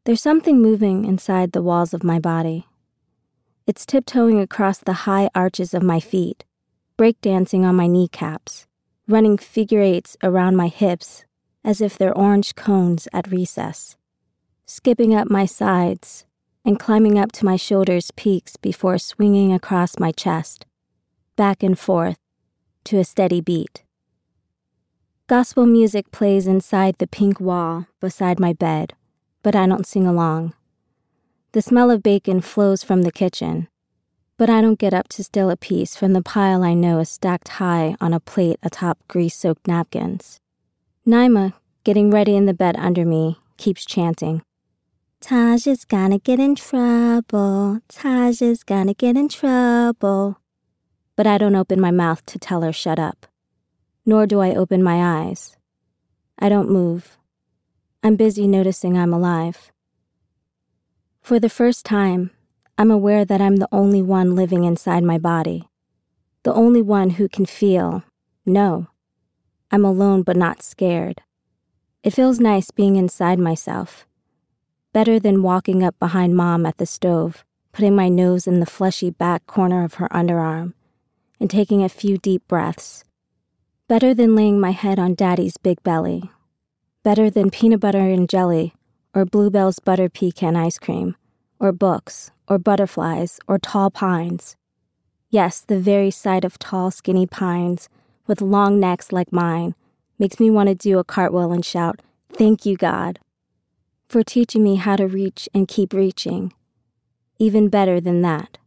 There's something moving inside the walls of my body. It's tiptoeing across the high arches of my feet, breakdancing on my kneecaps, running figure eights around my hips as if they're orange cones at recess, skipping up my sides and climbing up to my shoulders' peaks before swinging across my chest, back and forth, to a steady beat. Gospel music plays inside the pink wall beside my bed, but I don't sing along. The smell of bacon flows from the kitchen, but I don't get up to steal a piece from the pile I know is stacked high on a plate atop grease-soaked napkins. Naima, getting ready in the bed under me, keeps chanting, "Taja's gonna get in trouble, Taja's gonna get in trouble." But I don't open my mouth to tell her shut up, nor do I open my eyes. I don't move. I'm busy noticing I'm alive. For the first time, I'm aware that I'm the only one living inside my body, the only one who can feel, no. I'm alone but not scared. It feels nice being inside myself, better than walking up behind Mom at the stove, putting my nose in the fleshy back corner of her underarm, and taking a few deep breaths. Better than laying my head on Daddy's big belly. Better than peanut butter and jelly, or Bluebell's butter pecan ice cream, or books, or butterflies, or tall pines. Yes, the very sight of tall, skinny pines with long necks like mine makes me want to do a cartwheel and shout, "Thank you, God," for teaching me how to reach and keep reaching. Even better than that.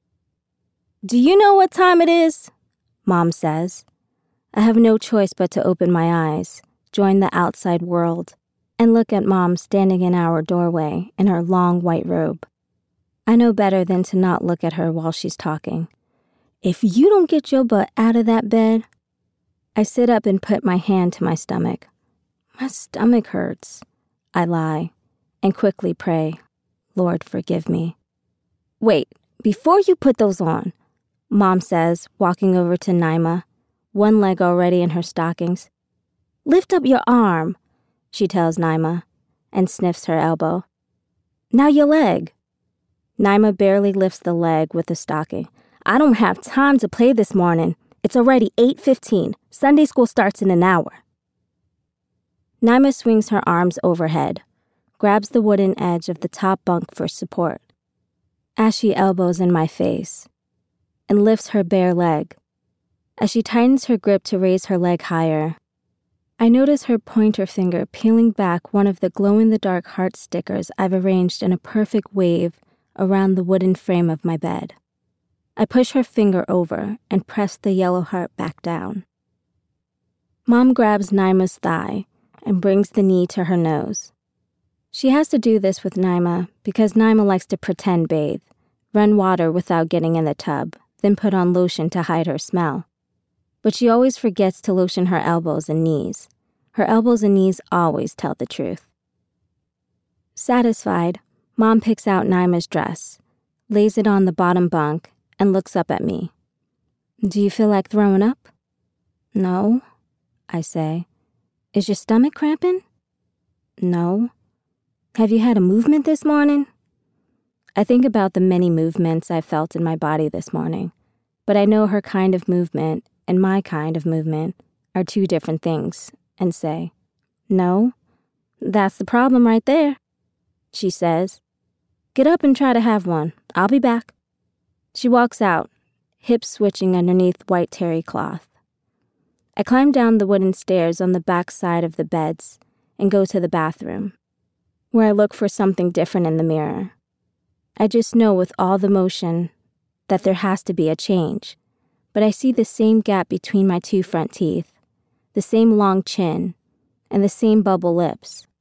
"Do you know what time it is?" Mom says. I have no choice but to open my eyes, join the outside world, and look at Mom standing in our doorway in her long white robe. I know better than to not look at her while she's talking. "If you don't get your butt out of that bed..." I sit up and put my hand to my stomach. "My stomach hurts," I lie, and quickly pray, "Lord, forgive me." "Wait, before you put those on," Mom says, walking over to Naima, one leg already in her stockings. "Lift up your arm," she tells Naima, and sniffs her elbow. "Now your leg." Naima barely lifts the leg with the stocking. "I don't have time to play this morning. It's already 8:15. Sunday school starts in an hour." Naima swings her arms overhead, grabs the wooden edge of the top bunk for support, as she elbows in my face, and lifts her bare leg. As she tightens her grip to raise her leg higher, I notice her pointer finger peeling back one of the glow-in-the-dark heart stickers I've arranged in a perfect wave around the wooden frame of my bed. I push her finger over and press the yellow heart back down. Mom grabs Naima's thigh and brings the knee to her nose. She has to do this with Naima because Naima likes to pretend bathe, run water without getting in the tub, then put on lotion to hide her smell. But she always forgets to lotion her elbows and knees. Her elbows and knees always tell the truth. Satisfied, Mom picks out Naima's dress, lays it on the bottom bunk, and looks up at me. "Do you feel like throwing up?" "No," I say. "Is your stomach cramping?" "No." "Have you had a movement this morning?" I think about the many movements I felt in my body this morning, but I know her kind of movement and my kind of movement are two different things, and say, "No, that's the problem right there," she says. "Get up and try to have one. I'll be back." She walks out, hips switching underneath white terry cloth. I climb down the wooden stairs on the back side of the beds and go to the bathroom, where I look for something different in the mirror. I just know with all the motion that there has to be a change, but I see the same gap between my two front teeth, the same long chin, and the same bubble lips.